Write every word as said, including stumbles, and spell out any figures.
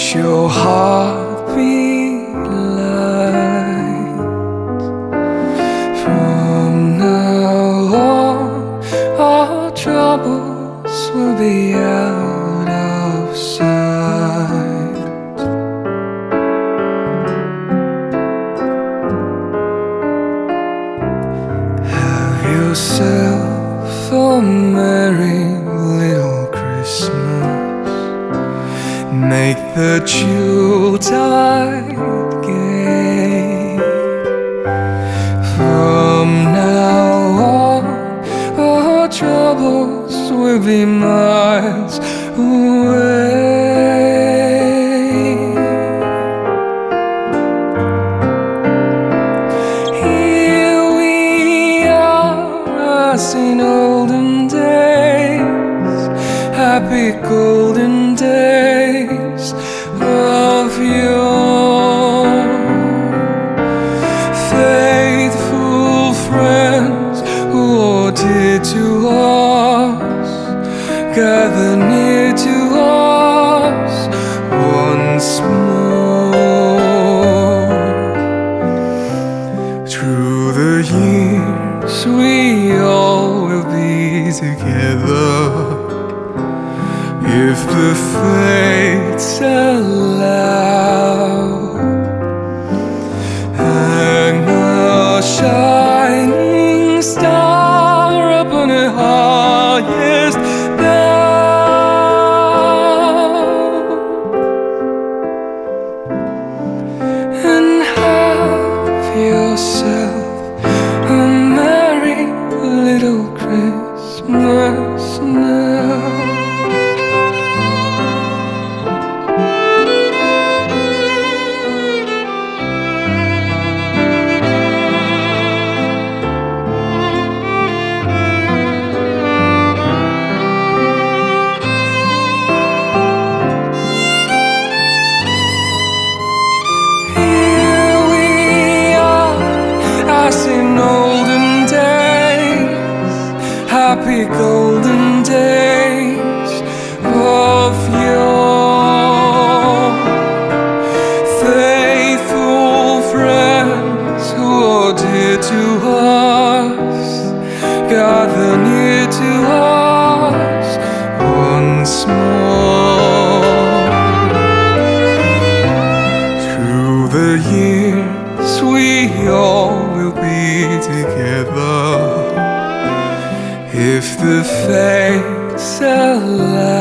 your heart beat light. From now on, our troubles will be out of sight. Have yourself a merry little Christmas. Make the Yuletide gay. From now on, our troubles will be miles away. Here we are, as in olden days, happy golden days of yore. Faithful friends who are dear to us, gather near to us once more. Through the years we all will be together, if the fates allow. Hang a shining star up on the highest bough, and have yourself a merry little Christmas now. As in olden days, happy golden days of yore. Faithful friends who are dear to us, gather near to us once more. Through the years we all will be together, if the fates allow.